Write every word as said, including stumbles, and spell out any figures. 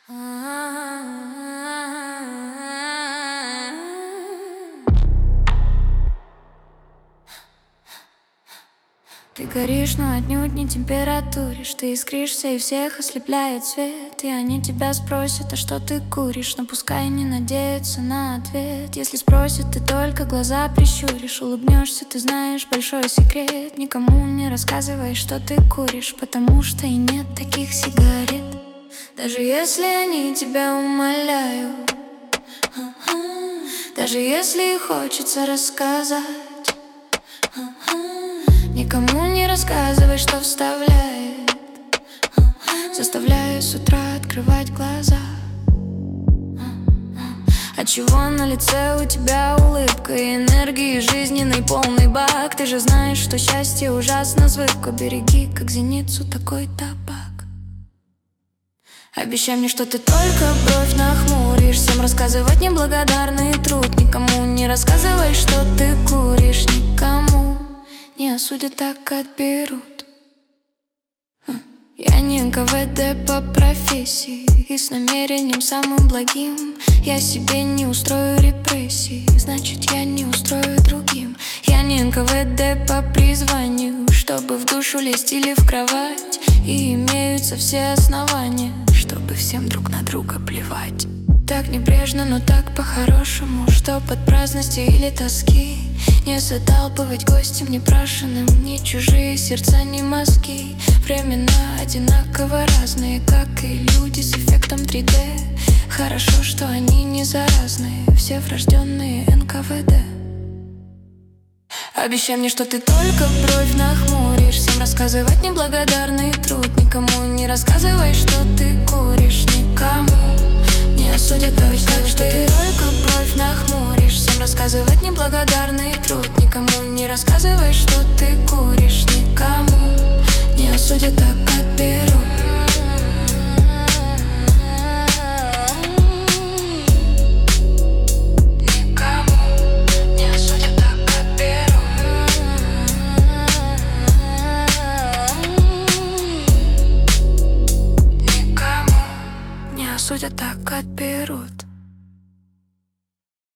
Ты горишь, но отнюдь не температуришь. Ты искришься и всех ослепляет свет. И они тебя спросят, а что ты куришь? Но пускай не надеются на ответ. Если спросят, ты только глаза прищуришь. Улыбнешься, ты знаешь большой секрет. Никому не рассказывай, что ты куришь, потому что и нет таких сигарет. Даже если они тебя умоляют, даже если хочется рассказать, никому не рассказывай, что вставляет, заставляя с утра открывать глаза. Отчего на лице у тебя улыбка и энергии жизненный полный бак? Ты же знаешь, что счастье ужасно звык. Береги, как зеницу, такой табак. Обещай мне, что ты только бровь нахмуришь. Всем рассказывать неблагодарный труд. Никому не рассказывай, что ты куришь. Никому не осудят, так отберут. Я не эн ка вэ дэ по профессии, и с намерением самым благим я себе не устрою репрессии, значит я не устрою другим. Я не эн ка вэ дэ по призванию, чтобы в душу лезть или в кровать. И имеются все основания, чтобы всем друг на друга плевать. Так небрежно, но так по-хорошему, чтоб от праздности или тоски не заталпывать гостям непрошенным ни чужие сердца, ни мозги. Времена одинаково разные, как и люди с эффектом три дэ. Хорошо, что они не заразные, все врожденные эн ка вэ дэ. Обещай мне, что ты только бровь нахмуришь. Всем рассказывать неблагодарный труд. Никому не рассказывай, что ты куришь. Никому не осудят, обещай, что ты только бровь нахмуришь. Всем рассказывать неблагодарный труд. Никому не рассказывай, что ты куришь. Никому не осудят, так отберут. Судя так отберут.